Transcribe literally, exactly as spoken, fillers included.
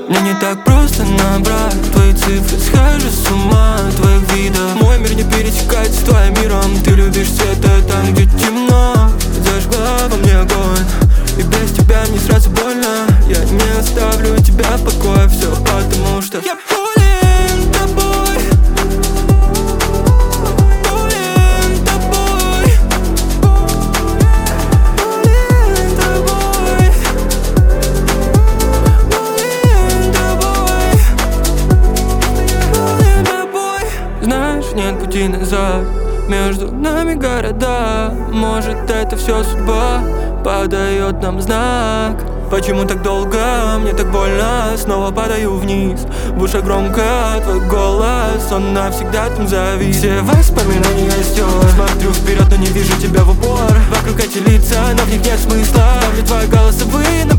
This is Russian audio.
Мне не так просто набрать твои цифры, схожу с ума от твоих видов. Мой мир не пересекается с твоим миром. Ты любишь свет, а там, где темно. Зажгла во мне огонь, и без тебя мне сразу больно. Я не оставлю тебя в покое, все потому что я болен тобой. Болен тобой. Болен тобой. Болен тобой. Болен тобой. Знаешь, нет пути назад, между нами города. Может, это все судьба подает нам знак. Почему так долго? Мне так больно. Снова падаю вниз. В ушах громко твой голос, он навсегда там завис. Все воспоминания стер. Смотрю вперед, но не вижу тебя в упор. Вокруг эти лица, но в них нет смысла. Ставлю твои голосовые